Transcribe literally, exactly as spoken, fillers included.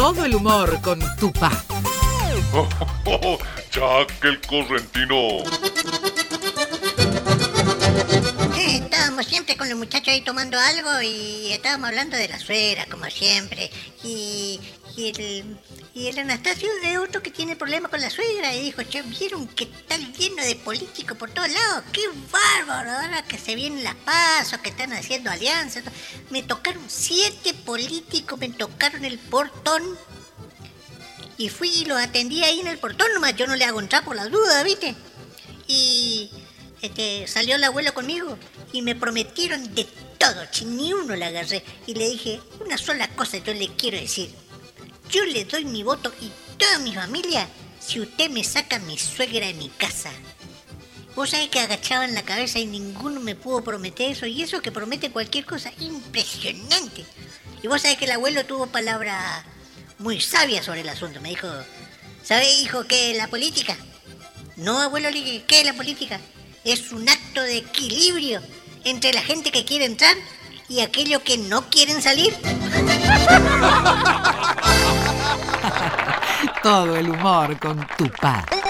todo el humor con Tupá. Jack el correntino. Eh, estábamos siempre con los muchachos ahí tomando algo y estábamos hablando de la suegra, como siempre. Y, y, el, y el Anastasio es otro que tiene problemas con la suegra y dijo, che, ¿vieron que está lleno de políticos por todos lados? ¡Qué bárbaro! Ahora que se vienen las pasos, que están haciendo alianzas. Me tocaron siete políticos, me tocaron el portón. Y fui y los atendí ahí en el portón nomás, yo no le hago entrar por las dudas, ¿viste? Y este, salió el abuelo conmigo y me prometieron de todo, ni uno le agarré. Y le dije, una sola cosa yo le quiero decir. Yo le doy mi voto y toda mi familia si usted me saca a mi suegra de mi casa. Vos sabés que agachaban la cabeza y ninguno me pudo prometer eso. Y eso que promete cualquier cosa, impresionante. Y vos sabés que el abuelo tuvo palabra muy sabia sobre el asunto. Me dijo, ¿sabés, hijo, qué es la política? No, abuelo, le dije, ¿qué es la política? Es un acto de equilibrio entre la gente que quiere entrar y aquellos que no quieren salir. Todo el humor con Tupá.